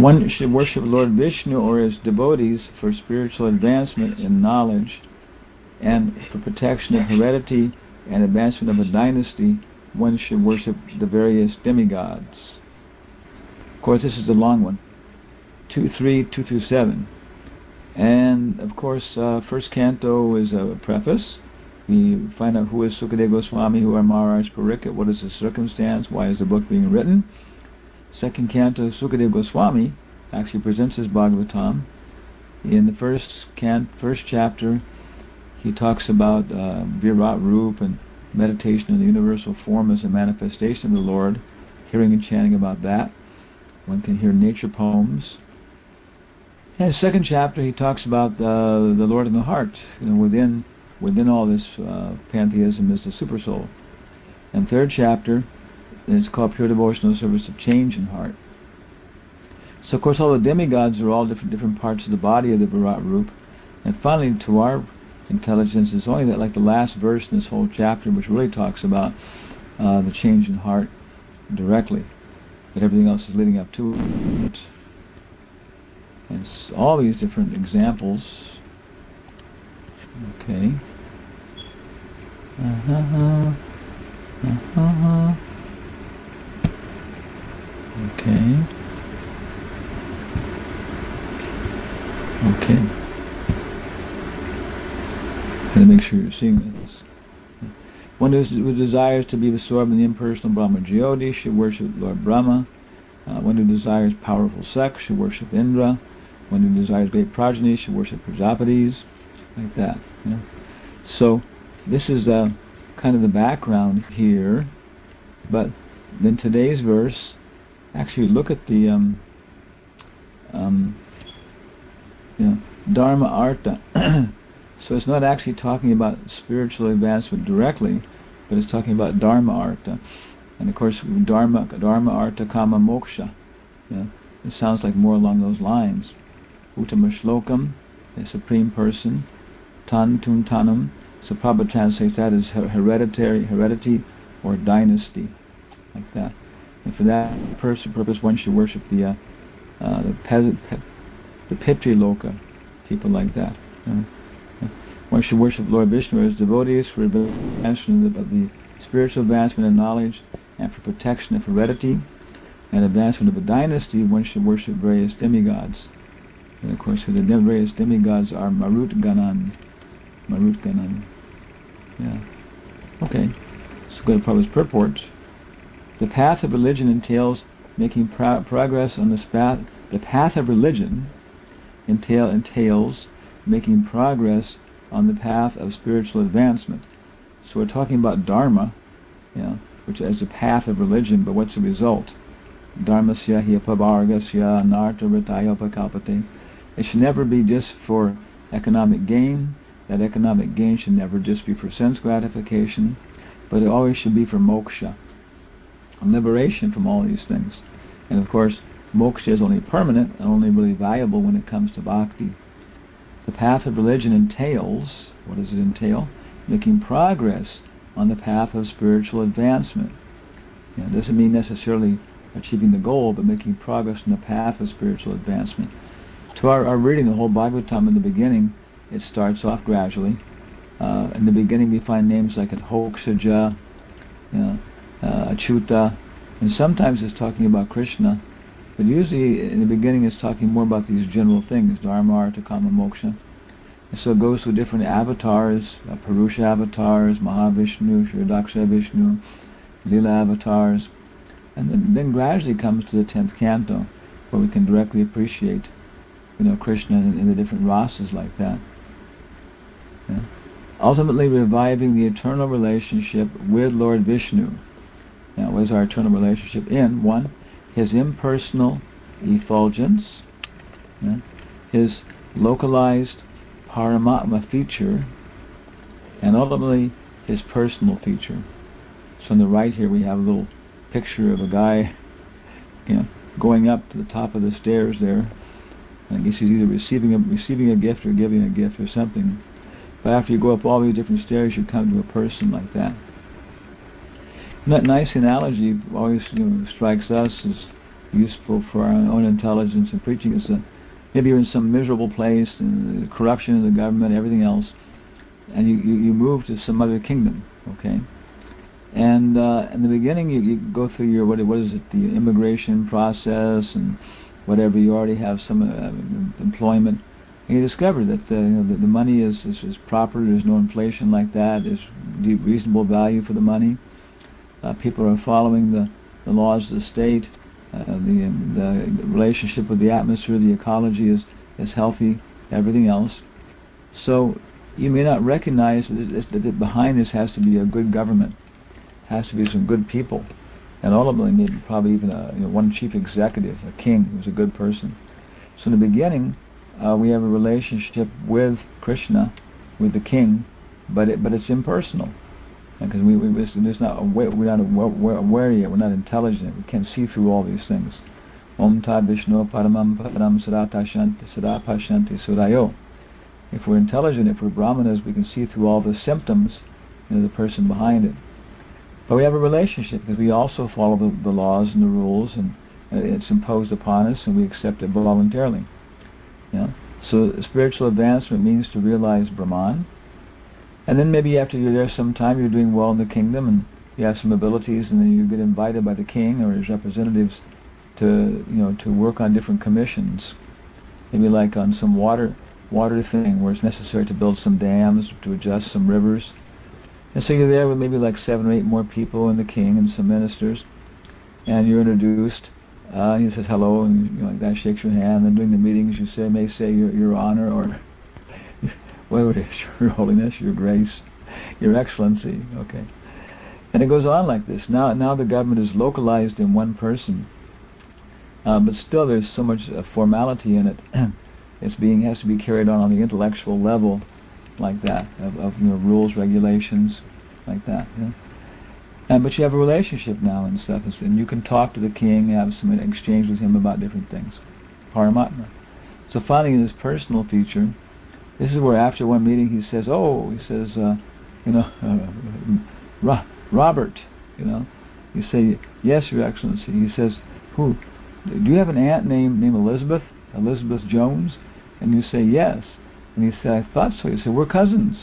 One should worship Lord Vishnu or his devotees for spiritual advancement in knowledge and for protection of heredity and advancement of a dynasty. One should worship the various demigods. Of course, this is a long one. 2.3, 2-7. And, of course, first canto is a preface. We find out who is Sukadeva Goswami, who are Maharaj Pariksit, what is the circumstance, why is the book being written. Second canto, Sukadeva Goswami actually presents his Bhagavatam. In the first chapter, he talks about Virat Rup and meditation in the universal form as a manifestation of the Lord, hearing and chanting about that. One can hear nature poems. In the second chapter, he talks about the Lord in the heart. Within all this pantheism is the supersoul. And third chapter, it's called Pure Devotional Service of Change in Heart. So, of course, all the demigods are all different parts of the body of the Virat Rup. And finally, to our intelligence, it's only that, like the last verse in this whole chapter, which really talks about the change in heart directly. But everything else is leading up to it. And all these different examples. Okay. Okay. Gotta make sure you're seeing this. One who desires to be absorbed in the impersonal Brahma Jyoti should worship Lord Brahma. One who desires powerful sex should worship Indra. One who desires great progeny should worship Prajapatis. Like that. So, this is kind of the background here. But in today's verse, actually look at the Dharma Artha. So it's not actually talking about spiritual advancement directly, but it's talking about Dharma Artha. And of course, Dharma Artha Kama Moksha. It sounds like more along those lines. Uttama Shlokam, the Supreme Person. Tan Tun Tanam. So Prabhupada translates that as heredity or dynasty. Like that. And for that purpose, one should worship the Pitri Loka, people like that. One should worship Lord Vishnu as devotees for advancement of the spiritual advancement of knowledge and for protection of heredity and advancement of a dynasty. One should worship various demigods. And of course, the various demigods are Marut Ganan. Okay. So go to Prabhupada's purport. The path of religion entails making progress on this path. The path of religion entails making progress on the path of spiritual advancement. So we're talking about Dharma, which is a path of religion, but what's the result? Dharmasya hyapavargasya narta ritaya pakalpate. It should never be just for economic gain. That economic gain should never just be for sense gratification, but it always should be for moksha, liberation from all these things. And of course, moksha is only permanent and only really valuable when it comes to bhakti. The path of religion entails, what does it entail? Making progress on the path of spiritual advancement. It doesn't mean necessarily achieving the goal, but making progress on the path of spiritual advancement. To our reading the whole Bhagavatam in the beginning, it starts off gradually. In the beginning we find names like Hokshaja, Achyuta, and sometimes it's talking about Krishna, but usually in the beginning it's talking more about these general things, Dharma, Artha, Kama, Moksha. And so it goes through different avatars, Purusha avatars, Mahavishnu, Shridaksha Vishnu, Lila avatars, and then gradually comes to the 10th canto, where we can directly appreciate Krishna in the different rasas like that. Ultimately reviving the eternal relationship with Lord Vishnu. Now, what is our eternal relationship in? 1, his impersonal effulgence, his localized Paramatma feature, and ultimately his personal feature. So on the right here we have a little picture of a guy going up to the top of the stairs there. I guess he's either receiving a gift or giving a gift or something. But after you go up all these different stairs, you come to a person like that. And that nice analogy always strikes us useful for our own intelligence, and preaching is maybe you're in some miserable place, and corruption in the government, everything else, and you move to some other kingdom, okay? And in the beginning, you go through your what is it, the immigration process, and whatever, you already have some employment, and you discover that the money is proper. There's no inflation like that. There's reasonable value for the money. People are following the laws of the state. The relationship with the atmosphere, the ecology is healthy. Everything else. So you may not recognize that behind this has to be a good government. Has to be some good people, and ultimately maybe probably even one chief executive, a king who's a good person. So in the beginning, we have a relationship with Krishna, with the king, but it's impersonal, because we're not aware yet. We're not intelligent. We can't see through all these things. Om Tad Vishnu Paramam Param Sada Pashanti Surayo. If we're intelligent, if we're brahmanas, we can see through all the symptoms, the person behind it. But we have a relationship because we also follow the laws and the rules, and it's imposed upon us, and we accept it voluntarily. So spiritual advancement means to realize Brahman, and then maybe after you're there some time, you're doing well in the kingdom, and you have some abilities, and then you get invited by the king or his representatives to work on different commissions, maybe like on some water thing where it's necessary to build some dams, to adjust some rivers. And so you're there with maybe like 7 or 8 more people and the king and some ministers, and you're introduced. He says hello, and like that, shakes your hand. And during the meetings, you may say your honor, or whatever it is, your holiness, your grace, your excellency. Okay, and it goes on like this. Now the government is localized in one person, but still there's so much formality in it. It has to be carried on the intellectual level, like that, of rules, regulations, like that. But you have a relationship now and stuff, and you can talk to the king, have some exchange with him about different things. Paramatma. So finally, in his personal feature, this is where after one meeting he says, Robert, you say, yes, Your Excellency. He says, who? Do you have an aunt named Elizabeth Jones? And you say, yes. And he said, I thought so. He said, we're cousins,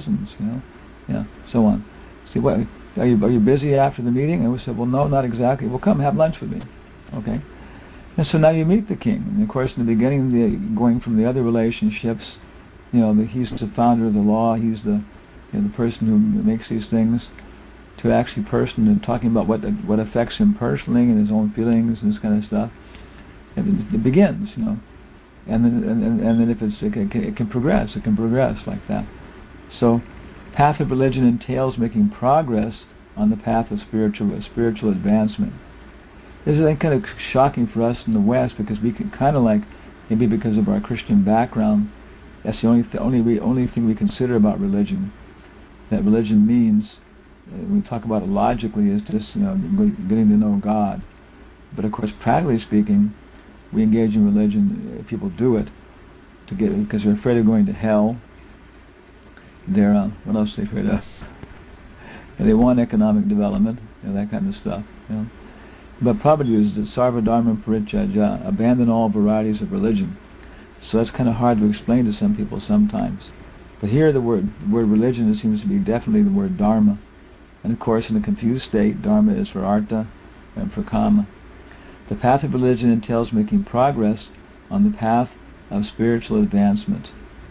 so on. See, what, are you busy after the meeting? And we said, well, no, not exactly. Well, come have lunch with me. Okay? And so now you meet the king. And of course, in the beginning, going from the other relationships, he's the founder of the law, he's the person who makes these things, to actually person and talking about what affects him personally and his own feelings and this kind of stuff. And it begins, And then if it can progress. It can progress like that. So, path of religion entails making progress on the path of spiritual advancement. This is kind of shocking for us in the West, because we can kind of maybe because of our Christian background, that's the only thing we consider about religion. That religion means, when we talk about it logically, is just getting to know God. But of course, practically speaking, we engage in religion. People do it because they're afraid of going to hell. They're what else are they afraid of? And they want economic development, that kind of stuff. But Prabhupada is the Sarva Dharma Parityajya, abandon all varieties of religion. So that's kind of hard to explain to some people sometimes. But here the word religion seems to be definitely the word dharma. And of course, in a confused state, dharma is for artha and for kama. The path of religion entails making progress on the path of spiritual advancement.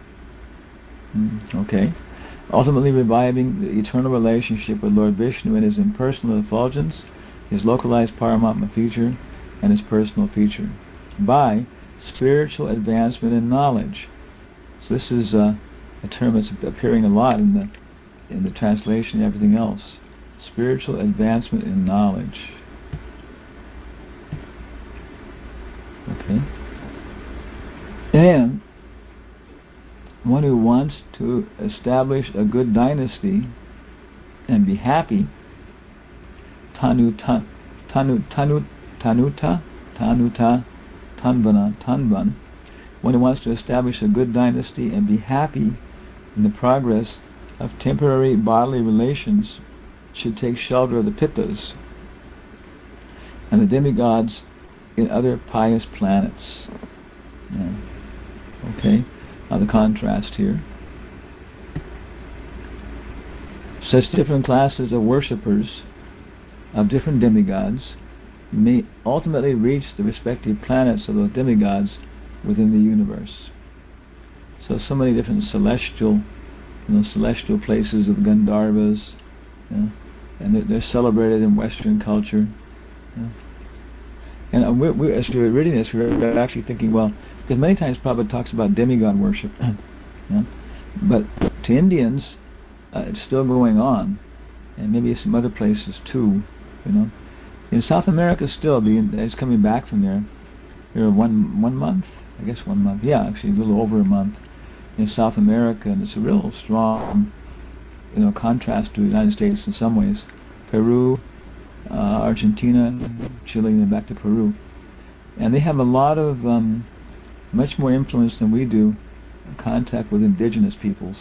Okay. Ultimately reviving the eternal relationship with Lord Vishnu in his impersonal effulgence, his localized Paramatma feature, and his personal feature, by spiritual advancement in knowledge. So this is a term that's appearing a lot in the translation and everything else. Spiritual advancement in knowledge. Okay. And one who wants to establish a good dynasty and be happy, Tanvan, one who wants to establish a good dynasty and be happy in the progress of temporary bodily relations, should take shelter of the Pittas and the demigods in other pious planets. Okay, now the contrast here. Such different classes of worshippers of different demigods may ultimately reach the respective planets of those demigods within the universe. So many different celestial places of Gandharvas, and they're celebrated in Western culture. And as we were reading this, we were actually thinking, well, because many times Prabhupada talks about demigod worship, but to Indians, it's still going on, and maybe some other places too. In South America, still, it's coming back from there. One month, I guess 1 month. Yeah, actually, a little over a month in South America, and it's a real strong, contrast to the United States in some ways. Peru, Argentina, Chile, and back to Peru, and they have a lot of much more influence than we do. Contact with indigenous peoples,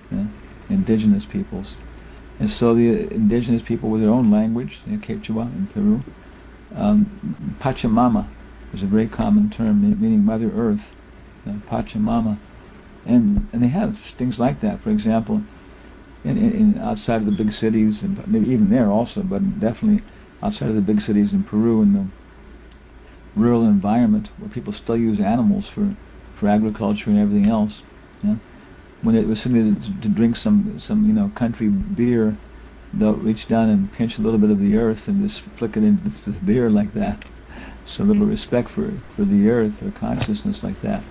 and so the indigenous people with their own language, Quechua in Peru. Pachamama is a very common term meaning Mother Earth, Pachamama, and they have things like that. For example, in outside of the big cities, and maybe even there also, but definitely outside of the big cities in Peru, in the rural environment where people still use animals for agriculture and everything else. When it was something to drink some country beer, they'll reach down and pinch a little bit of the earth and just flick it into the beer like that. So little respect for the earth or consciousness like that.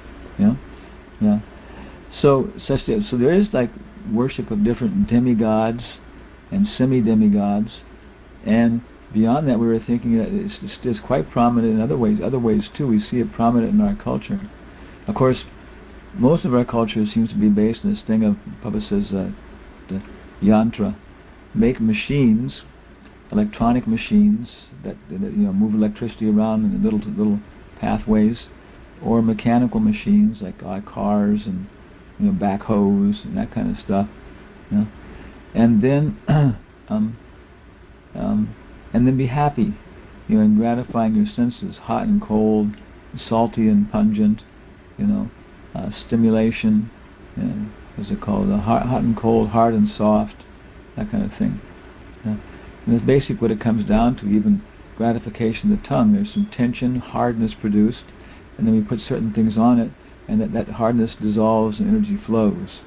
So there is like worship of different demigods and semi-demigods, and beyond that we were thinking that it's quite prominent in other ways too. We see it prominent in our culture. Of course, most of our culture seems to be based on this thing of, Papa says, the yantra, make machines, electronic machines that move electricity around in little pathways, or mechanical machines like cars and backhoes and that kind of stuff, and then and then be happy, in gratifying your senses, hot and cold, salty and pungent, stimulation, what's it called, hot and cold, hard and soft, that kind of thing. And it's basically what it comes down to, even gratification of the tongue. There's some tension, hardness produced, and then we put certain things on it, and that hardness dissolves and energy flows.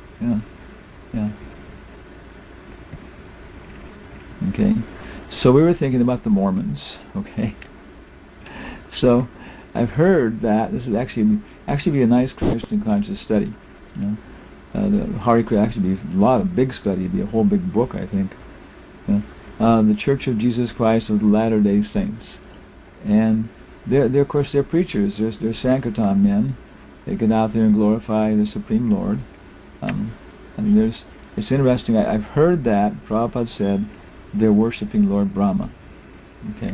Okay. So we were thinking about the Mormons. Okay. So I've heard that this would actually be a nice Christian conscious study. The Hari could actually be a lot of big study. It'd be a whole big book, I think. The Church of Jesus Christ of the Latter-day Saints, and they're of course they're preachers. They're Sankirtan men. They get out there and glorify the Supreme Lord. It's interesting. I've heard that Prabhupada said they're worshiping Lord Brahma. Okay.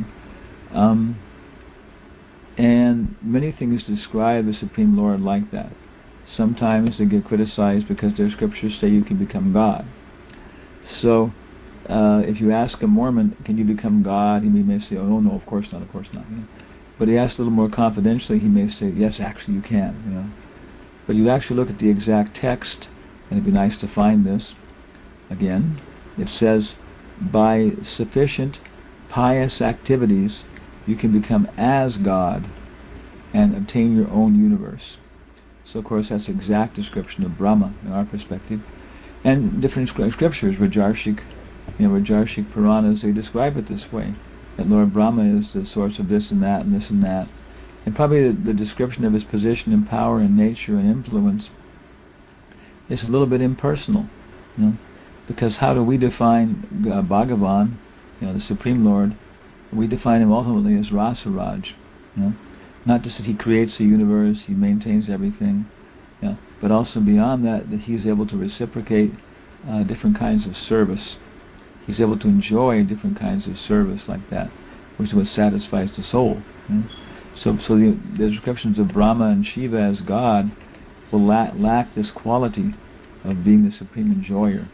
And many things describe the Supreme Lord like that. Sometimes they get criticized because their scriptures say you can become God. So, if you ask a Mormon, can you become God? He may say, oh no, of course not. But he asks a little more confidentially, he may say, yes, actually you can. But you actually look at the exact text, and it'd be nice to find this. Again, it says, by sufficient pious activities, you can become as God and obtain your own universe. So, of course, that's the exact description of Brahma in our perspective. And different scriptures, Rajarshik Puranas, they describe it this way, that Lord Brahma is the source of this and that and this and that. And probably the description of his position and power and nature and influence is a little bit impersonal. Because how do we define Bhagavan, the Supreme Lord? We define him ultimately as Rasaraj. Not just that he creates the universe, he maintains everything, but also beyond that, that he's able to reciprocate different kinds of service. He's able to enjoy different kinds of service like that, which is what satisfies the soul. So the descriptions of Brahma and Shiva as God will lack this quality of being the supreme enjoyer,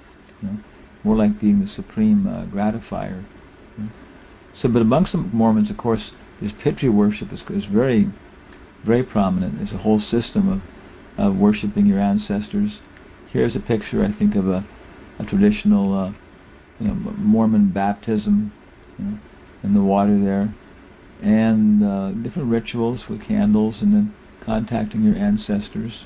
more like being the supreme gratifier. So, but amongst the Mormons, of course, this Pitri worship is very, very prominent. It's a whole system of worshiping your ancestors. Here's a picture, I think, of a traditional Mormon baptism, in the water there, and different rituals with candles, and then contacting your ancestors.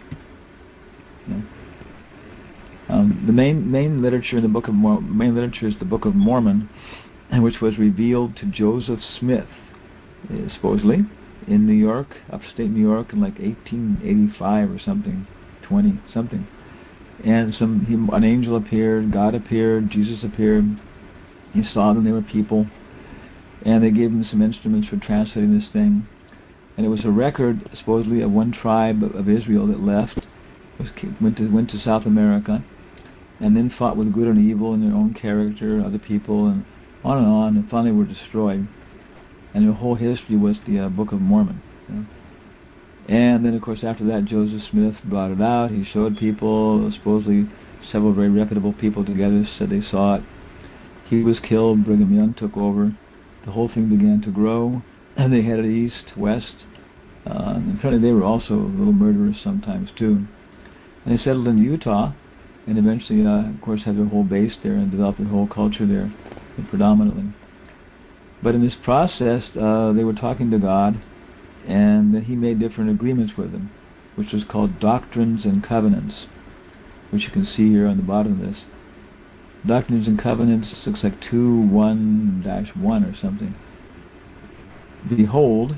The main literature in the Book of main literature is the Book of Mormon, which was revealed to Joseph Smith, supposedly in New York, upstate New York, in like 1885 or something, 20 something. And an angel appeared, God appeared, Jesus appeared. He saw them; they were people, and they gave him some instruments for translating this thing. And it was a record, supposedly, of one tribe of Israel that left, went to South America, and then fought with good and evil in their own character, other people, and on, and finally were destroyed. And their whole history was the Book of Mormon. And then, of course, after that, Joseph Smith brought it out. He showed people, supposedly several very reputable people together said they saw it. He was killed. Brigham Young took over. The whole thing began to grow, and they headed east, west. And apparently they were also little murderers sometimes too. And they settled in Utah, and eventually, of course, had their whole base there and developed their whole culture there, predominantly. But in this process, they were talking to God, and he made different agreements with them, which was called Doctrines and Covenants, which you can see here on the bottom of this. Doctrines and Covenants looks like 2:1-1 or something. Behold,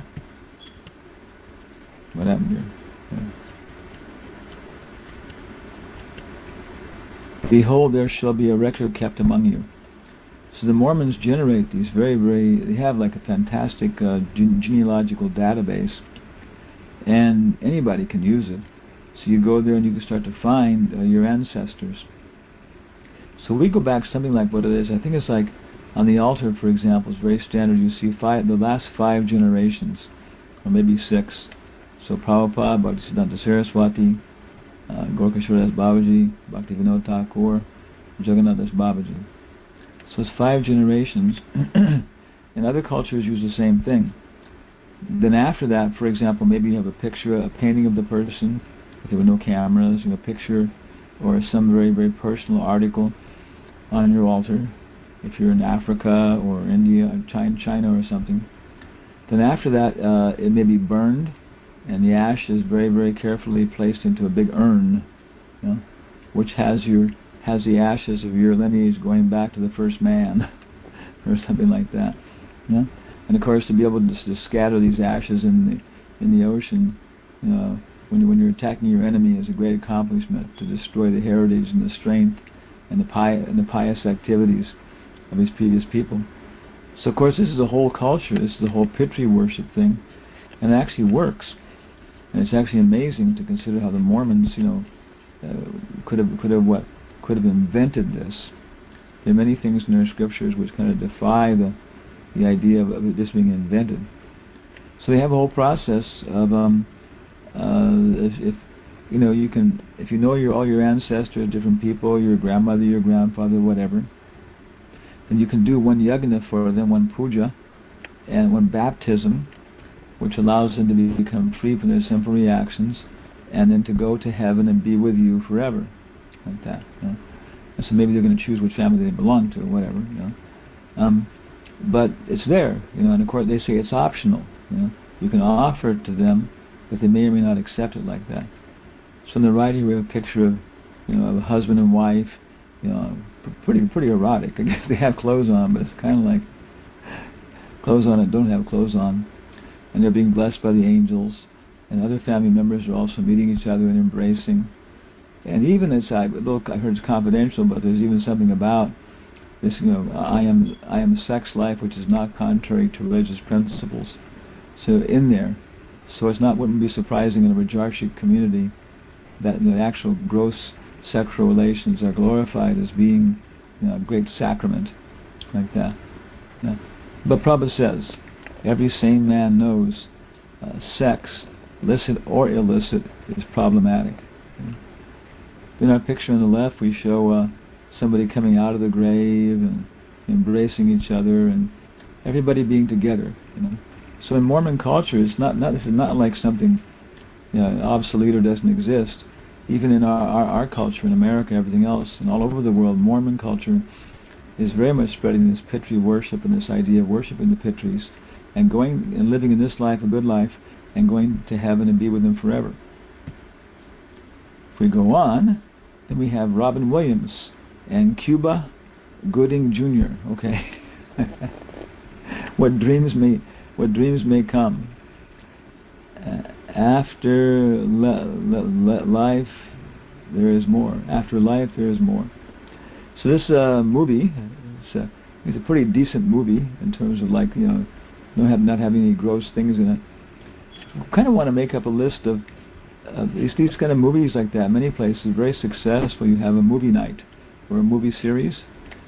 what happened here? Behold, there shall be a record kept among you. So the Mormons generate these they have like a fantastic genealogical database, and anybody can use it. So you go there and you can start to find your ancestors. So we go back something like what it is. I think it's like on the altar, for example, it's very standard. You see the last 5 generations, or maybe 6. So Prabhupada, Bhaktisiddhanta Saraswati, Gorkha Das Babaji, Bhaktivinoda Thakur, Jagannath Das Babaji. So it's 5 generations, and other cultures use the same thing. Then after that, for example, maybe you have a painting of the person, if there were no cameras, a picture, or some very, very personal article on your altar, if you're in Africa or India, or China or something. Then after that, it may be burned, and the ash is very, very carefully placed into a big urn, which has the ashes of your lineage going back to the first man, or something like that. And of course, to be able to scatter these ashes in the ocean, when you're attacking your enemy, is a great accomplishment, to destroy the heritage and the strength and the pious activities of these previous people. So of course, this is a whole culture. This is the whole Pitri worship thing, and it actually works. And it's actually amazing to consider how the Mormons, could have invented this. There are many things in their scriptures which kind of defy the idea of this being invented. So they have a whole process of if you know all your ancestors, different people, your grandmother, your grandfather, whatever, then you can do one yagna for them, one puja, and one baptism, which allows them to become free from their sinful reactions, and then to go to heaven and be with you forever, like that. And so maybe they're going to choose which family they belong to, or whatever. But it's there, and of course they say it's optional. You can offer it to them, but they may or may not accept it like that. So on the right here we have a picture of a husband and wife, pretty erotic. I guess they have clothes on, but it's kind of like clothes on and don't have clothes on, and they're being blessed by the angels, and other family members are also meeting each other and embracing. And even I heard it's confidential, but there's even something about this, I am sex life which is not contrary to religious principles. So in there, so wouldn't be surprising in a Rajarshic community that the actual gross sexual relations are glorified as being a great sacrament, like that. But Prabhupada says, every sane man knows sex, licit or illicit, is problematic. In our picture on the left, we show somebody coming out of the grave and embracing each other and everybody being together. So in Mormon culture, this is not like something obsolete or doesn't exist. Even in our culture, in America, everything else, and all over the world, Mormon culture is very much spreading this Pitri worship and this idea of worshiping the Pitris and going and living in this life a good life and going to heaven and be with them forever. If we go on, then we have Robin Williams and Cuba Gooding Jr. Okay, what dreams may come. After life, there is more. After life, there is more. So this movie, it's a pretty decent movie in terms of not having any gross things in it. I kind of want to make up a list of these kind of movies like that. Many places very successful. You have a movie night or a movie series,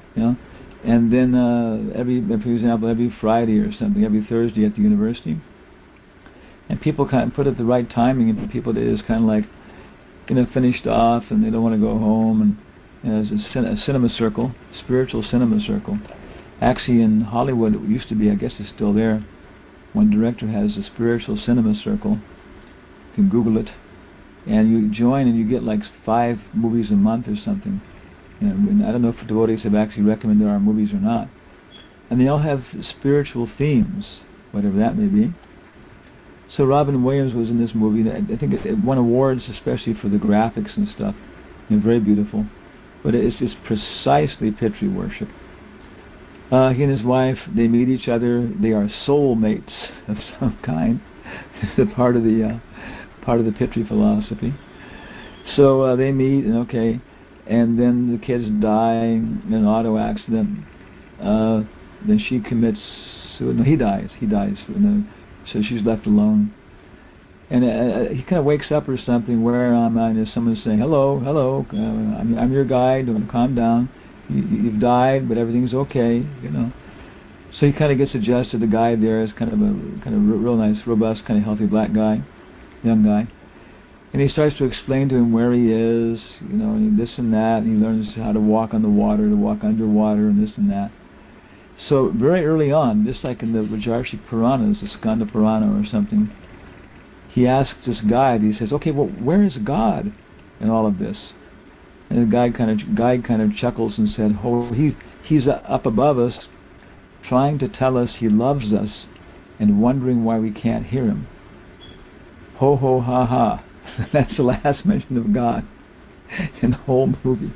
and then for example, every Friday or something, every Thursday at the university. And people kind of put it the right timing, and people that is kind of like, finished off, and they don't want to go home, and there's a cinema circle, spiritual cinema circle. Actually, in Hollywood, it used to be, I guess it's still there. One director has a spiritual cinema circle. You can Google it, and you join, and you get like 5 movies a month or something. And I don't know if devotees have actually recommended our movies or not. And they all have spiritual themes, whatever that may be. So Robin Williams was in this movie. I think it won awards, especially for the graphics and stuff. Very beautiful. But it's precisely Pitri worship. He and his wife, they meet each other. They are soul mates of some kind. It's a part of the Pitri philosophy. So they meet, and then the kids die in an auto accident. Then she commits suicide. No, he dies. So she's left alone. And he kind of wakes up or something where there's someone saying, hello, I'm your guide, calm down. You've died, but everything's okay, So he kind of gets adjusted. The guide there is kind of a real nice, robust, kind of healthy black guy, young guy. And he starts to explain to him where he is, and this and that, and he learns how to walk on the water, to walk underwater, and this and that. So very early on, just like in the Rajarshik Puranas, the Skanda Purana or something, he asks this guide, he says, okay, well, where is God in all of this? And the guide kind of chuckles and said, he's up above us, trying to tell us he loves us and wondering why we can't hear him. Ho, ho, ha, ha. That's the last mention of God in the whole movie.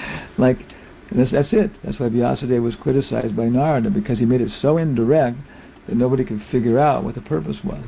That's it. That's why Vyasadeva was criticized by Narada, because he made it so indirect that nobody could figure out what the purpose was.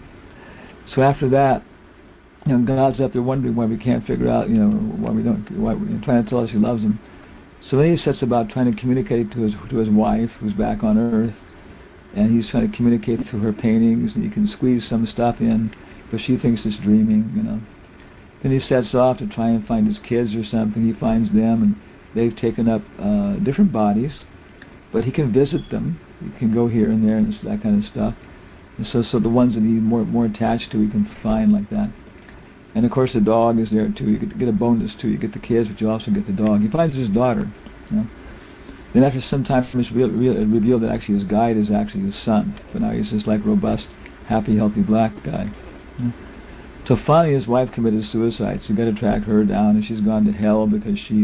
So after that, God's up there wondering why we can't figure out, why we're trying to tell us he loves him. So then he sets about trying to communicate to his wife, who's back on Earth, and he's trying to communicate through her paintings, and he can squeeze some stuff in, but she thinks it's dreaming, Then he sets off to try and find his kids or something. He finds them, and they've taken up different bodies, but he can visit them. He can go here and there and that kind of stuff. And so the ones that he's more attached to, he can find like that. And of course the dog is there too. You get a bonus too. You get the kids, but you also get the dog. He finds his daughter. Then after some time, it's revealed that actually his guide is actually his son. But now he's this robust, happy, healthy black guy. So finally his wife committed suicide. So you got to track her down, and she's gone to hell because she,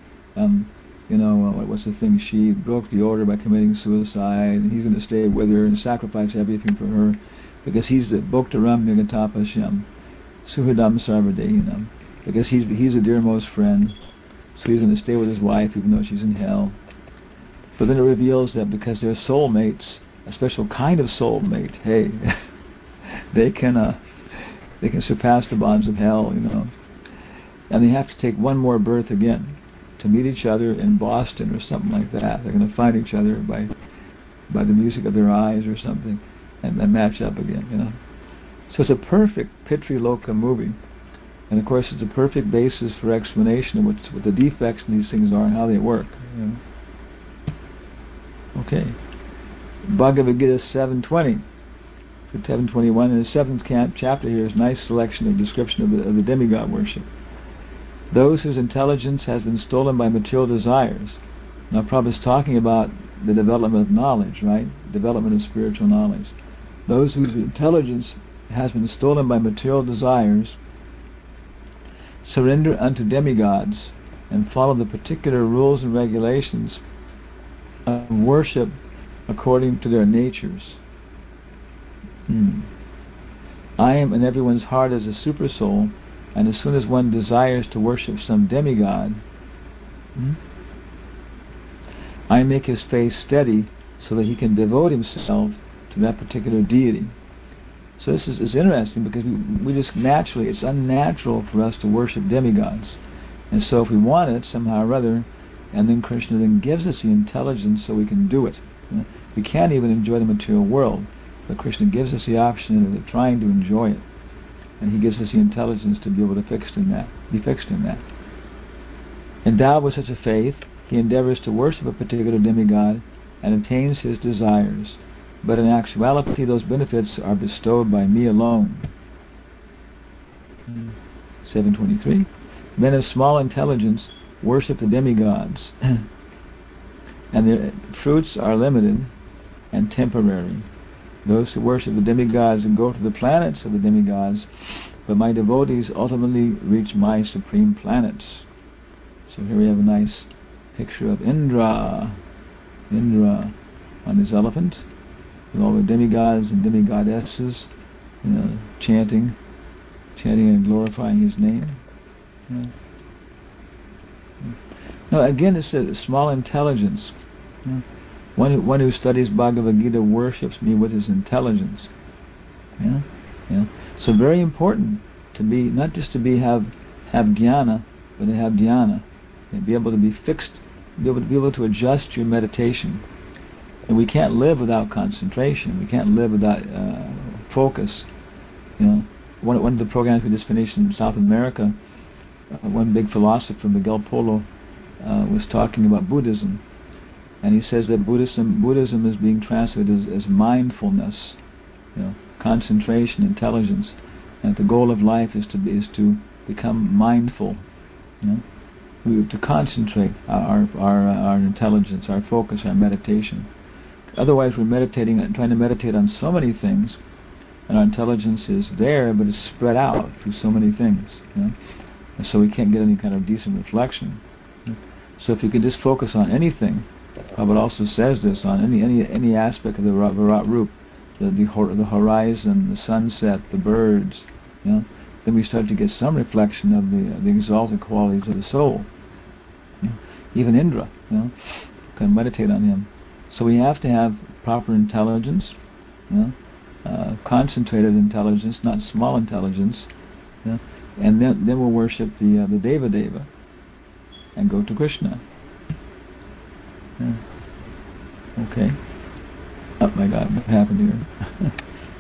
what's the thing? She broke the order by committing suicide, and he's going to stay with her and sacrifice everything for her, because he's the Bhoktaram Yagatapashyam, Suhadam Sarvadeh, because he's a dearmost friend. So he's going to stay with his wife even though she's in hell. But then it reveals that because they're soulmates, a special kind of soulmate, hey, they can surpass the bonds of hell, and they have to take one more birth again to meet each other in Boston or something like that. They're going to find each other by the music of their eyes or something, and match up again, So it's a perfect Pitri Loka movie, and of course it's a perfect basis for explanation of what the defects in these things are and how they work. Okay, Bhagavad Gita 7:20. 7:21, in the 7th chapter here is a nice selection of description of the demigod worship. Those whose intelligence has been stolen by material desires. Now Prabhupada is talking about the development of knowledge, right? Development of spiritual knowledge. Those whose intelligence has been stolen by material desires surrender unto demigods and follow the particular rules and regulations of worship according to their natures. I am in everyone's heart as a supersoul, and as soon as one desires to worship some demigod, I make his face steady so that he can devote himself to that particular deity. So this is interesting, because we just naturally, it's unnatural for us to worship demigods. And so if we want it somehow or other, and then Krishna then gives us the intelligence so we can do it. We can't even enjoy the material world, but Krishna gives us the option of trying to enjoy it. And he gives us the intelligence to be able to be fixed in that. Endowed with such a faith, he endeavors to worship a particular demigod and attains his desires. But in actuality, those benefits are bestowed by me alone. 723. Men of small intelligence worship the demigods, and their fruits are limited and temporary. Those who worship the demigods and go to the planets of the demigods, but my devotees ultimately reach my supreme planets. So here we have a nice picture of Indra on his elephant, with all the demigods and demigodesses, chanting and glorifying his name. Now again, it says small intelligence. One who studies Bhagavad Gita worships me with his intelligence. So very important to be, not just to have jnana, but to have dhyana, and be able to be fixed, be able to adjust your meditation. And we can't live without concentration. We can't live without focus. One of the programs we just finished in South America, one big philosopher, Miguel Polo, was talking about Buddhism, and he says that Buddhism is being translated as mindfulness, concentration, intelligence, and the goal of life is to become mindful. We have to concentrate our intelligence, our focus, our meditation. Otherwise, we're trying to meditate on so many things, and our intelligence is there, but it's spread out through so many things. And so we can't get any kind of decent reflection. So if you could just focus on anything, Prabhupada also says this, on any aspect of the Virat Rup, the horizon, the sunset, the birds, then we start to get some reflection of the exalted qualities of the soul. Even Indra, can meditate on him. So we have to have proper intelligence, concentrated intelligence, not small intelligence, and then we'll worship the Deva and go to Krishna. Okay. Oh my God, what happened here?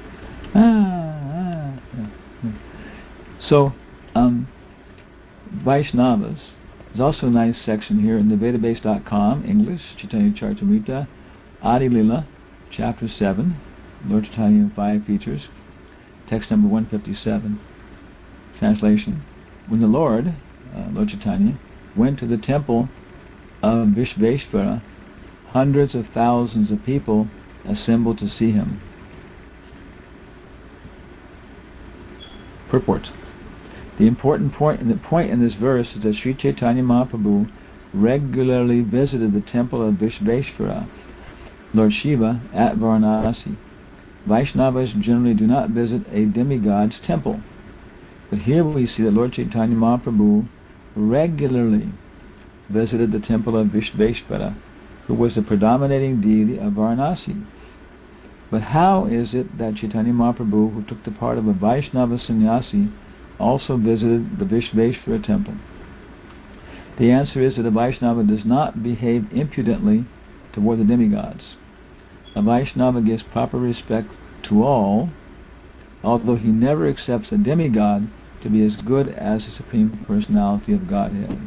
So, Vaishnavas. There's also a nice section here in the Vedabase.com, English, Chaitanya Charitamrita, Adi Lila, Chapter 7, Lord Chaitanya and 5 Features, text number 157. Translation. When the Lord, Lord Chaitanya, went to the temple of Vishveshvara, hundreds of thousands of people assembled to see him. Purport. The important point in this verse is that Sri Chaitanya Mahaprabhu regularly visited the temple of Vishveshvara, Lord Shiva, at Varanasi. Vaishnavas generally do not visit a demigod's temple, but here we see that Lord Chaitanya Mahaprabhu regularly visited the temple of Vishveshvara, who was the predominating deity of Varanasi. But how is it that Chaitanya Mahaprabhu, who took the part of a Vaishnava sannyasi, also visited the Vishveshvara temple? The answer is that a Vaishnava does not behave impudently toward the demigods. A Vaishnava gives proper respect to all, although he never accepts a demigod to be as good as the Supreme Personality of Godhead.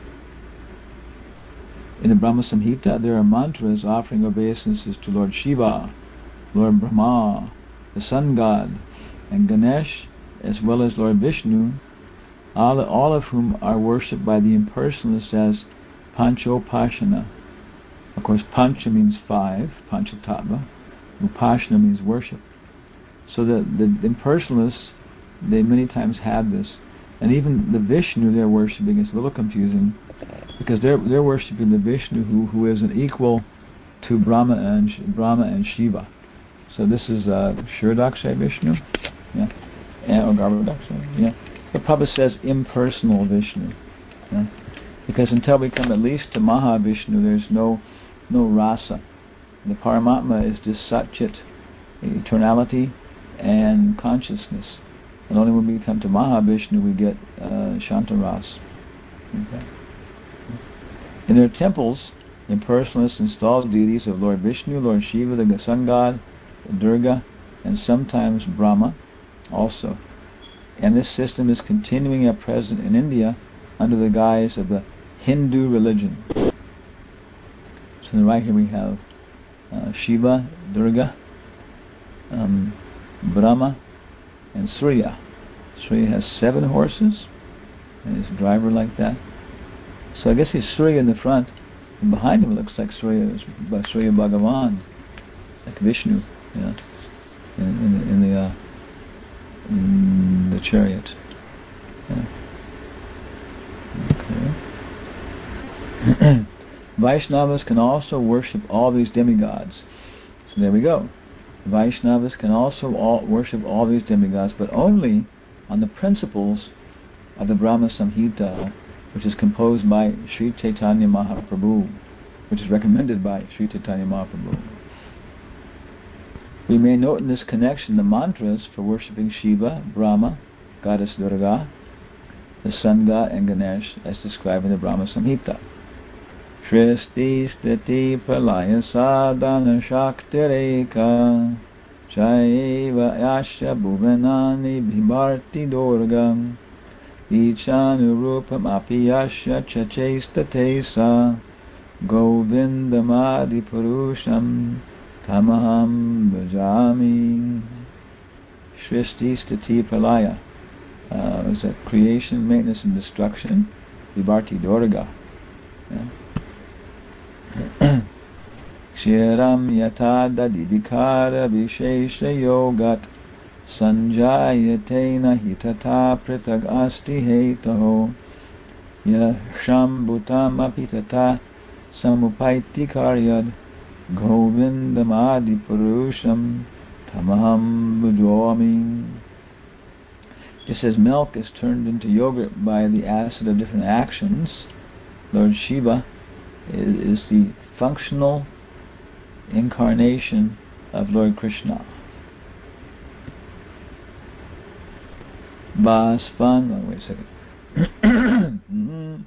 In the Brahma Samhita, there are mantras offering obeisances to Lord Shiva, Lord Brahma, the Sun God, and Ganesh, as well as Lord Vishnu, all of whom are worshipped by the impersonalists as Panchopashana. Of course, Pancha means 5, Panchatattva. Upasana means worship. So the impersonalists, they many times have this. And even the Vishnu they're worshipping is a little confusing, because they're worshipping the Vishnu who is an equal to Brahma and Shiva. So this is Shirdakshay Vishnu, yeah, or Garbhodakshay, yeah. The Prabhupada says impersonal Vishnu, yeah? Because until we come at least to Mahavishnu, there's no rasa. The Paramatma is just Satchit, eternality and consciousness. And only when we come to Mahavishnu we get Shantaras. Okay. In their temples, impersonalists install deities of Lord Vishnu, Lord Shiva, the sun god, Durga, and sometimes Brahma also. And this system is continuing at present in India under the guise of the Hindu religion. So on the right here we have Shiva, Durga, Brahma, and Surya. Surya has 7 horses, and his driver like that. So I guess he's Surya in the front, and behind him it looks like Surya Bhagavan, like Vishnu, yeah, in the chariot. Yeah. Okay. Vaishnavas can also worship all these demigods. So there we go. Vaishnavas can also worship all these demigods, but only on the principles of the Brahma Samhita, which is composed by Sri Chaitanya Mahaprabhu, which is recommended by Sri Chaitanya Mahaprabhu. We may note in this connection the mantras for worshipping Shiva, Brahma, Goddess Durga, the Sun God, and Ganesh, as described in the Brahma Samhita. Shristi Stiti Pralaya Sadhana Shaktireka Chaiva Yasha Bhuvanani Bhimarti Durgam Ichanurupam Api Yasha Chachestate Govindamadi Purusham Tamaham Bhajami. Shristi Stiti Pralaya is a creation, maintenance, and destruction. Vibharti Durga. Yeah. Kshiram yata dadivikara vishesha yogat sanjayatena hitata pritag asti hetaho yasham bhutam apitata samupaiti karyad govindam adi purusham tamaham bhajami. Just as milk is turned into yogurt by the acid of different actions, Lord Shiva is the functional incarnation of Lord Krishna. Wait a second.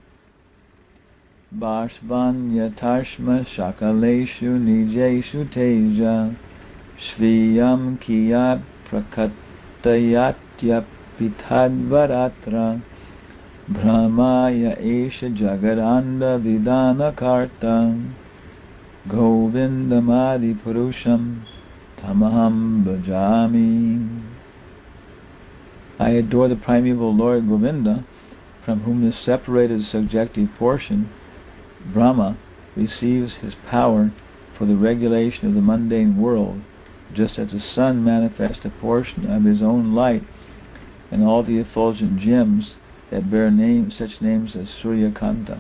Bhasvan yatashma shakaleshu nijeshu teja Shriyam kiyat prakatayatya pitadvaratra Brahmaya esha jagaranda vidana karta Govindamadi purusham tamaham bhajami. I adore the primeval Lord Govinda, from whom the separated subjective portion, Brahma, receives his power for the regulation of the mundane world, just as the sun manifests a portion of his own light and all the effulgent gems that bear such names as Surya Kanta.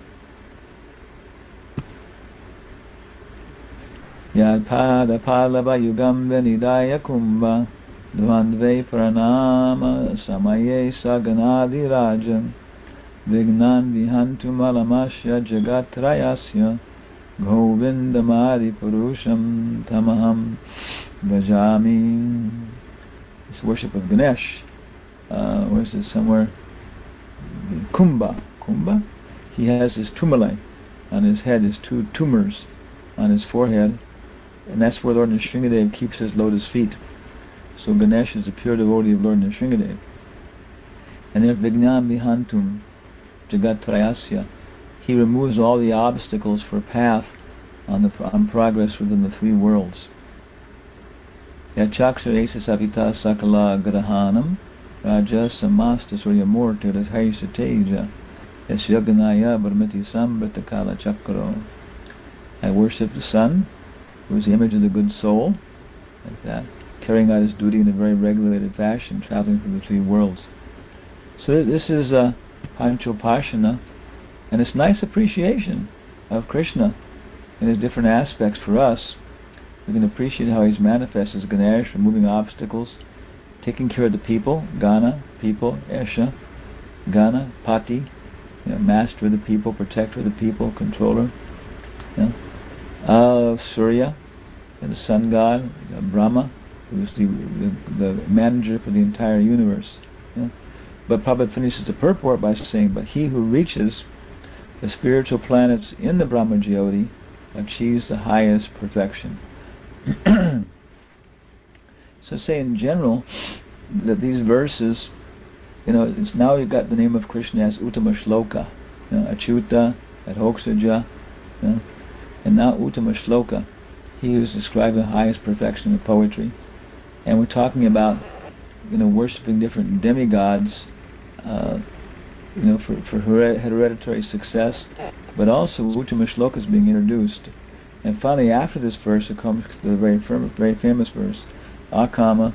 Yadpada Palava Yugam Venidaya Kumbha Dvandve Pranama Samaye Saganadi Rajan Vignan Vihantu Malamasya Jagatrayasya Govindamadi Purusham Tamaham Bhajami. It's worship of Ganesh. Where is it? Somewhere. Kumbha. He has his tumuli on his head, his 2 tumors on his forehead, and that's where Lord Nrsingadev keeps his lotus feet. So Ganesh is a pure devotee of Lord Nrsingadev. And there Vijnana Vihantum Jagatrayasya, he removes all the obstacles for path on progress within the 3 worlds. Yachakshar Esa Savita Sakala Grahanam Raja Samasta Suryamurti Radhaisa Teja Yasyaganaya Brahmati Sambrata Kala Chakro. I worship the sun, who is the image of the good soul, like that. carrying out his duty in a very regulated fashion, traveling through the three worlds. So this is Panchopassana, and it's nice appreciation of Krishna in his different aspects for us. We can appreciate how he's manifest as Ganesh, removing obstacles, taking care of the people, Gana, people, Esha, Gana, Pati, master of the people, protector of the people, controller. Surya, the sun god, Brahma, who's the manager for the entire universe. But Prabhupada finishes the purport by saying, but he who reaches the spiritual planets in the Brahma Jyoti achieves the highest perfection. So say in general that these verses, it's now you've got the name of Krishna as Uttama Shloka, Achyuta, Adhoksaja, and now Uttama Shloka, he who's describing the highest perfection of poetry. And we're talking about, worshipping different demigods, for hereditary success, but also Uttama Shloka is being introduced. And finally, after this verse, it comes to the very famous verse, Akama,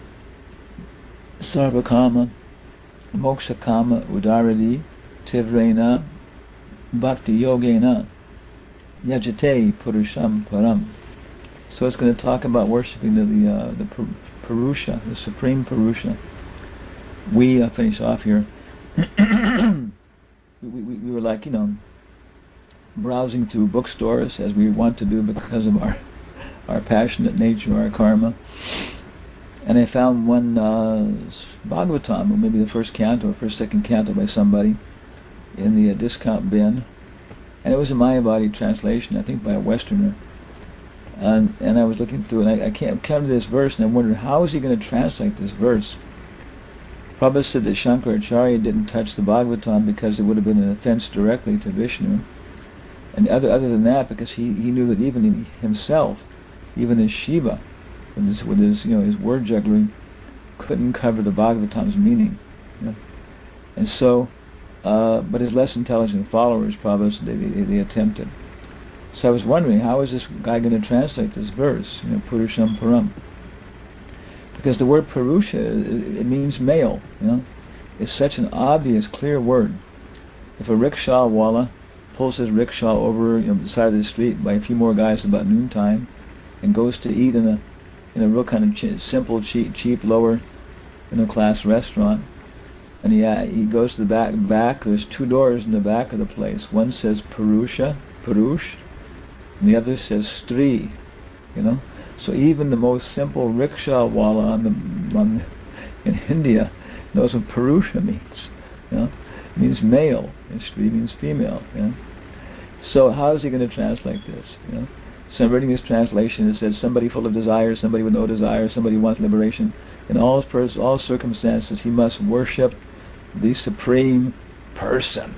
Sarvakama, Mokshakama, Udaradi, Tivrena, Bhakti Yogena, Yajate Purusham Param. So it's going to talk about worshipping the Purusha, the Supreme Purusha. We finish off here. we were like, browsing through bookstores as we want to do because of our passionate nature, our karma. And I found one Bhagavatam, or maybe the first canto, or second canto by somebody, in the discount bin. And it was a Mayavadi translation, I think by a Westerner. And I was looking through, and I can't come to this verse, and I wondered, how is he going to translate this verse? Prabhupada said that Shankaracharya didn't touch the Bhagavatam because it would have been an offense directly to Vishnu. And other than that, because he knew that even himself, even as Shiva, with his word juggling, couldn't cover the Bhagavatam's meaning. And so, but his less intelligent followers, Prabhupada said, they attempted. So I was wondering, how is this guy going to translate this verse, Purusham Param? Because the word Purusha, it means male, It's such an obvious, clear word. If a rickshaw wala pulls his rickshaw over the side of the street by a few more guys about noontime and goes to eat in a real kind of simple, cheap, lower class restaurant, and he goes to the back, there's two doors in the back of the place. One says Purusha, Purush, and the other says Stri, So even the most simple rickshaw wala in India knows what Purusha means. It means male, and Stri means female. So how is he going to translate this? So I'm reading this translation. It says somebody full of desire, somebody with no desire, somebody who wants liberation. In all circumstances, he must worship the Supreme Person.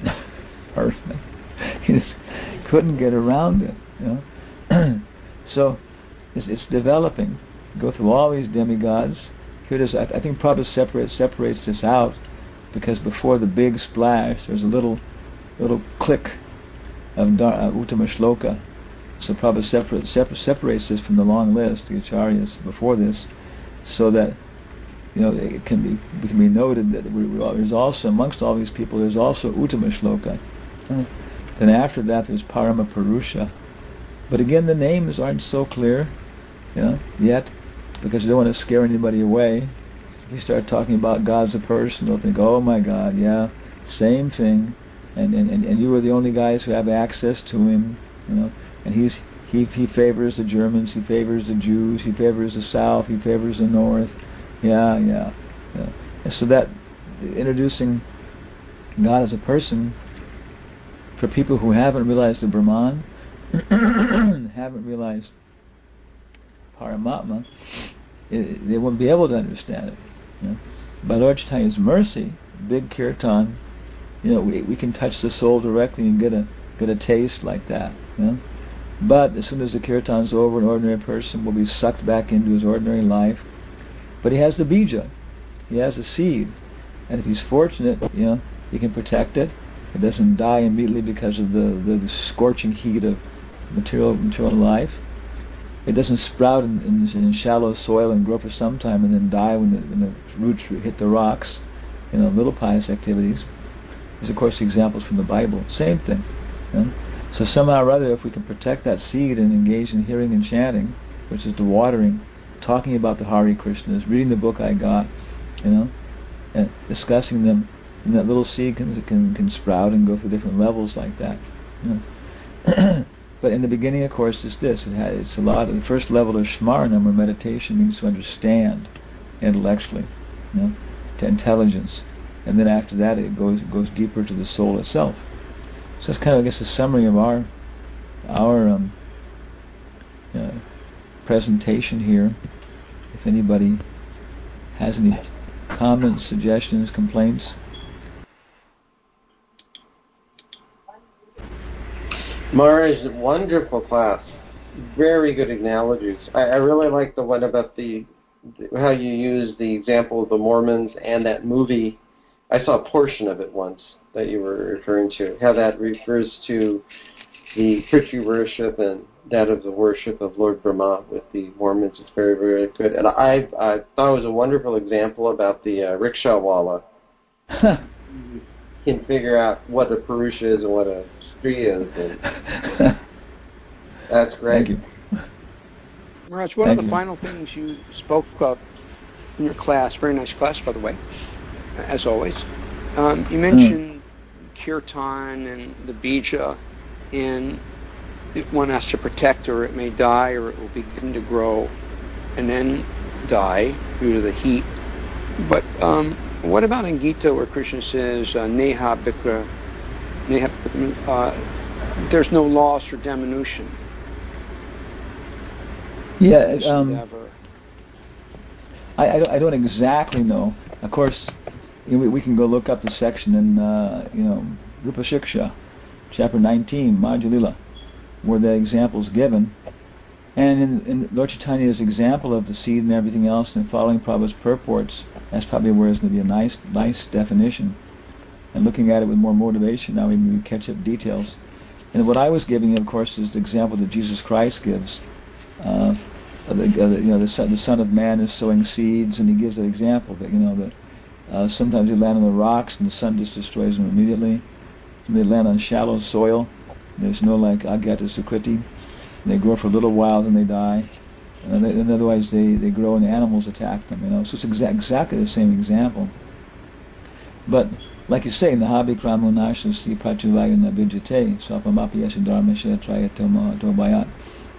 He just couldn't get around it. So it's developing. Go through all these demigods. Here it is. I think Prabhupada separates this out because before the big splash, there's a little click of Uttama Shloka. So Prabhupada separates this from the long list, the Acharyas before this, so that it can be noted that there's also, amongst all these people, there's also Uttama Shloka. Then after that, there's Parama Purusha. But again, the names aren't so clear, yet, because you don't want to scare anybody away. If you start talking about God's a person, they'll think, oh my God, yeah, same thing. And you are the only guys who have access to him, and he favors the Germans, he favors the Jews, he favors the South, he favors the North, yeah. And so that introducing God as a person for people who haven't realized the Brahman, haven't realized Paramatma, they won't be able to understand it. By Lord Chaitanya's mercy, big kirtan, we can touch the soul directly and get a taste like that. But as soon as the kirtan's over, an ordinary person will be sucked back into his ordinary life. But he has the bija, he has the seed, and if he's fortunate, he can protect it. It doesn't die immediately because of the scorching heat of material life. it doesn't sprout in shallow soil and grow for some time and then die when the roots hit the rocks. Little pious activities. There's of course examples from the Bible. Same thing. So somehow or other, if we can protect that seed and engage in hearing and chanting, which is the watering, talking about the Hare Krishnas, reading the book I got, and discussing them, and that little seed can sprout and go through different levels like that. But in the beginning, of course, it's a lot. The first level of Shmaranam, or meditation, means to understand intellectually, to intelligence, and then after that, it goes deeper to the soul itself. So it's kind of, I guess, a summary of our presentation here. If anybody has any comments, suggestions, complaints. Maharaj, wonderful class. Very good analogies. I really like the one about how you use the example of the Mormons and that movie. I saw a portion of it once that you were referring to, how that refers to the Prithvi worship and that of the worship of Lord Brahma with the Mormons. It's very, very good. And I thought it was a wonderful example about the rickshawala. Can figure out what a Purusha is and what a Stri is. And that's great. Thank you. Maharaj, one of the final things you spoke of in your class, very nice class, by the way, as always, you mentioned kirtan and the bija, and if one has to protect, or it may die, or it will begin to grow and then die due to the heat. But what about in Gita, where Krishna says, Neha Bikra, there's no loss or diminution? Yeah, I don't exactly know. Of course, we can go look up the section in Rupa Shiksha, chapter 19, Madhya-lila, where the example is given. And in Lord Chaitanya's example of the seed and everything else, and following Prabhupada's purports, that's probably where it's going to be a nice definition. And looking at it with more motivation, now we can catch up details. And what I was giving, of course, is the example that Jesus Christ gives. The Son of Man is sowing seeds, and he gives that example that sometimes they land on the rocks, and the sun just destroys them immediately. And they land on shallow soil. There's no agata sukriti. They grow for a little while, then they die. And otherwise they grow and the animals attack them. So it's exactly the same example. But like you say, Nahabi Kramunashasti Prachuvayana Vijate Swapamapi Yashidharmasha Trayatobayat.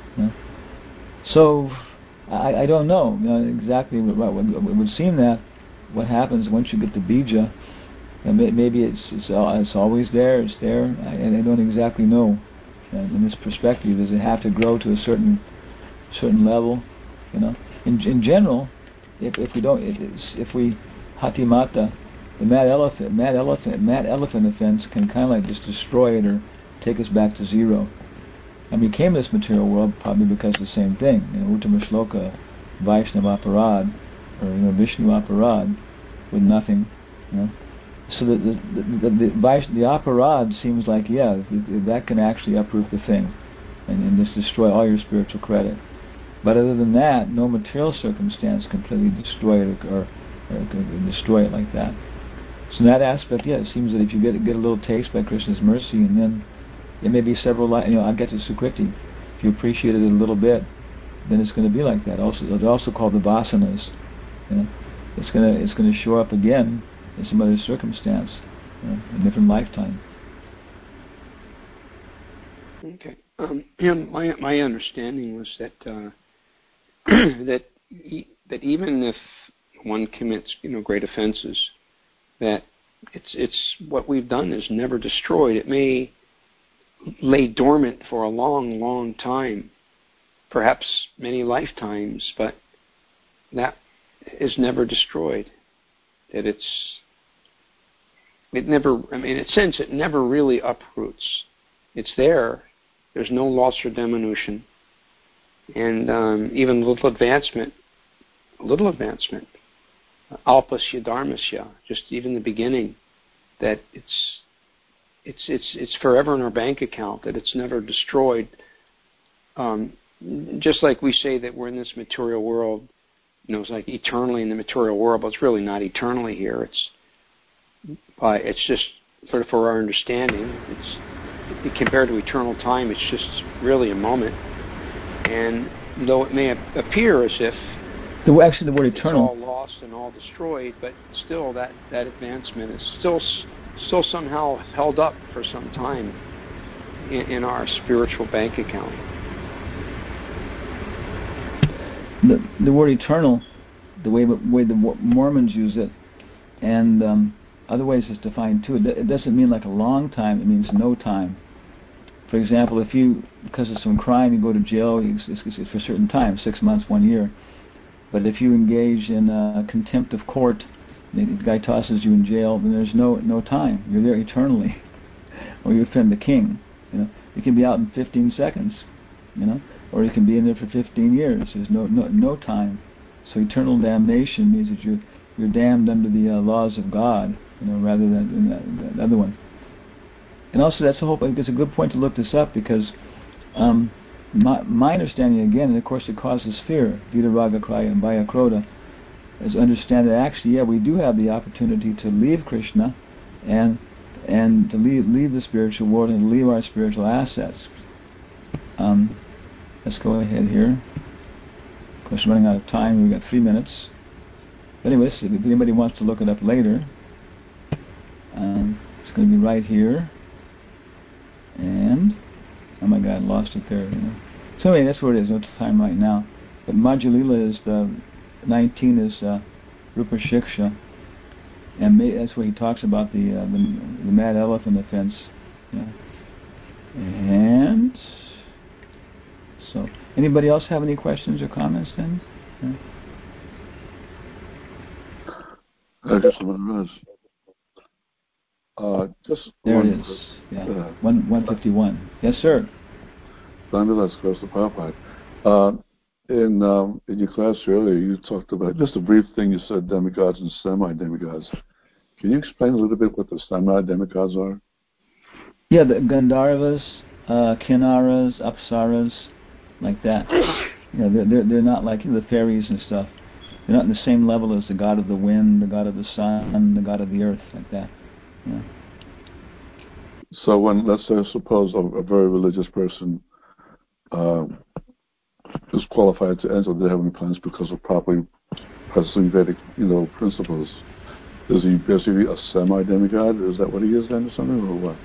So I don't know exactly what it would seem that what happens once you get the bija, maybe it's always there, it's there. I don't exactly know. In this perspective, does it have to grow to a certain level? In general, if we hatimata, the mad elephant offense can kind of like just destroy it or take us back to zero. And we came to this material world probably because of the same thing. Uttama Shloka, Vaishnava Aparad, or Vishnu Aparad, with nothing. So the aparad seems like, that can actually uproot the thing and just destroy all your spiritual credit. But other than that, no material circumstance completely destroy it or destroy it like that. So in that aspect, it seems that if you get a little taste by Krishna's mercy, and then it may be several, agata sukriti. If you appreciate it a little bit, then it's going to be like that. They're also called the vasanas. It's going to show up again in some other circumstance, in a different lifetime. Okay. My understanding was that that even if one commits great offenses, that it's what we've done is never destroyed. It may lay dormant for a long, long time, perhaps many lifetimes, but that is never destroyed. That it never, in a sense, it never really uproots. It's there. There's no loss or diminution. And even little advancement, alpasya dharmasya, just even the beginning, that it's forever in our bank account, that it's never destroyed. just like we say that we're in this material world, it's like eternally in the material world, but it's really not eternally here. It's just for our understanding. Compared to eternal time, it's just really a moment. And though it may appear as if the word eternal, it's all lost and all destroyed, but still that advancement is still somehow held up for some time in our spiritual bank account. The word eternal, the way the Mormons use it, and other ways it's defined too, it doesn't mean like a long time, it means no time. For example, if you, because of some crime, you go to jail, it's for a certain time, 6 months, 1 year. But if you engage in contempt of court, the guy tosses you in jail, then there's no time. You're there eternally. Or you offend the king. You can be out in 15 seconds, or you can be in there for 15 years. There's no time. So eternal damnation means that you're damned under the laws of God, rather than the other one. And also, it's a good point to look this up, because my understanding, again, and of course it causes fear, Vita Raga Kraya and Bhaya Krodha, is understand that actually, we do have the opportunity to leave Krishna and to leave the spiritual world and leave our spiritual assets. Let's go ahead here. Of course, we're running out of time. We've got 3 minutes. But anyways, if anybody wants to look it up later, it's going to be right here. And oh my God, I lost it there. So anyway, that's where it is. No time right now. But Majjhila is the 19 is Rupa Shiksha, and that's where he talks about the mad elephant offense. And so, anybody else have any questions or comments then? I guess one is. Just there one, it is. 151. Yes, sir. Nonetheless, goes to Prabhupada. In your class earlier, you talked about, just a brief thing, you said demigods and semi-demigods. Can you explain a little bit what the semi-demigods are? Yeah, the Gandharvas, Kinnaras, Apsaras, like that. They're not like the fairies and stuff. They're not in the same level as the god of the wind, the god of the sun, the god of the earth, like that. So when, let's say, suppose a very religious person is qualified to enter the heavenly planets because of properly practicing Vedic, principles, is he basically a semi-demigod? Is that what he is then, or something, or what?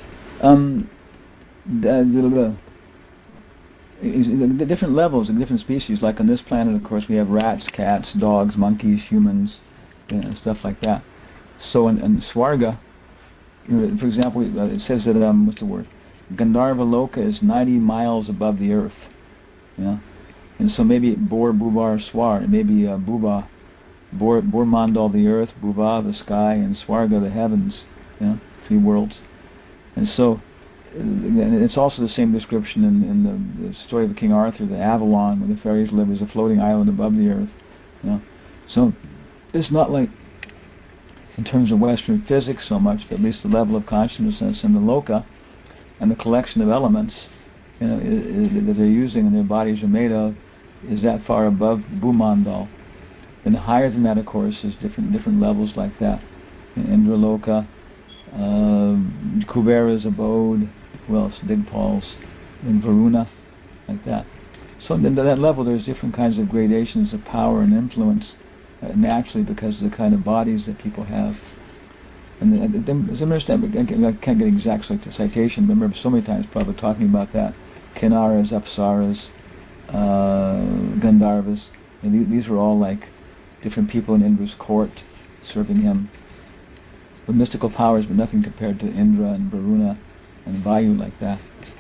The different levels and different species. Like on this planet, of course, we have rats, cats, dogs, monkeys, humans, stuff like that. So in Swarga, for example, it says that what's the word? Gandharva Loka is 90 miles above the earth. And so maybe Bor, Bubar, Swar, maybe Buba, Bor Mandal the earth, Buba the sky, and Swarga the heavens. 3 worlds. And so, and it's also the same description in the story of King Arthur, the Avalon, where the fairies live as a floating island above the earth. So it's not like in terms of Western physics so much, but at least the level of consciousness in the loka and the collection of elements that they're using and their bodies are made of is that far above Bhumandal. And higher than that, of course, is different levels like that. In Indraloka, Kubera's abode, who else? Digpal's, in Varuna, like that. So at that level, there's different kinds of gradations of power and influence, naturally, because of the kind of bodies that people have. And as I understand, I can't get exact citation, but I remember so many times probably talking about that. Kinnaras, Apsaras, Gandharvas, and these were all like different people in Indra's court serving him with mystical powers, but nothing compared to Indra and Varuna and Vayu like that.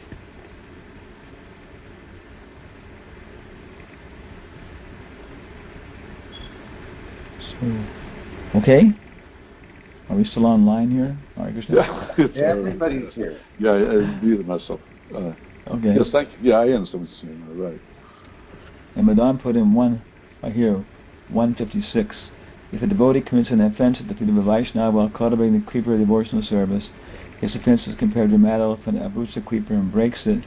So, okay? Are we still online here? All right, Krishna? Yeah, everybody's here. Yeah, I muted myself. Okay. Yes, thank you. Yeah, I understand what you're saying. Right. And Madame put in right here, 156. If a devotee commits an offense at the feet of a Vaishnava while cultivating the creeper of devotional service, his offense is compared to a mad elephant uproots the creeper and breaks it,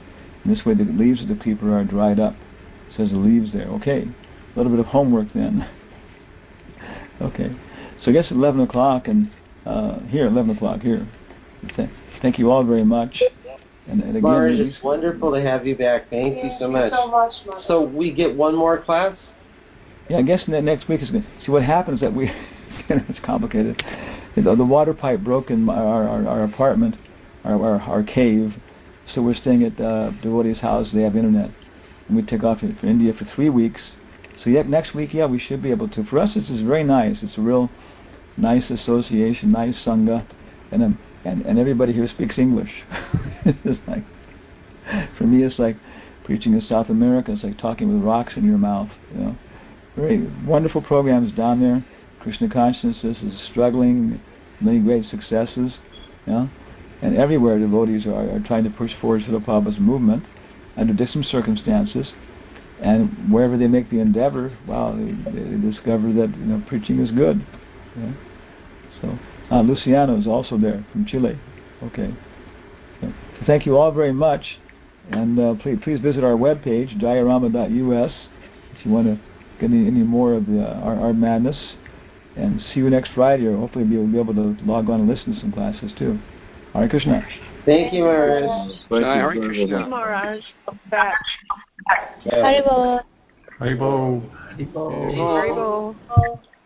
And this way the leaves of the creeper are dried up. It says the leaves there. Okay, a little bit of homework then. Okay, so I guess at 11 o'clock, and here, 11 o'clock here. Thank you all very much. And again, Mars, it's wonderful to have you back. Thank you so much. So we get one more class? Yeah, I guess next week is good. See, what happens that we, it's complicated. The water pipe broke in our apartment, our cave, so we're staying at devotee's house. They have internet. And we take off for India for 3 weeks. So next week, we should be able to. For us, this is very nice. It's a real nice association, nice sangha, and everybody here speaks English. It's like, for me, it's like preaching in South America. It's like talking with rocks in your mouth. Very wonderful programs down there. Krishna consciousness is struggling, many great successes. And everywhere devotees are trying to push forward Srila Prabhupada's movement under different circumstances. And wherever they make the endeavor, they discover that preaching is good. So Luciano is also there from Chile. Okay. So thank you all very much, and please visit our webpage jayarama.us if you want to get any more of our madness. And see you next Friday, or hopefully we'll be able to log on and listen to some classes too. Hare Krishna. Thank you, Maharaj. Hare Krishna. Maharaj. Back. Haribol. Haribol. Haribol. Haribol.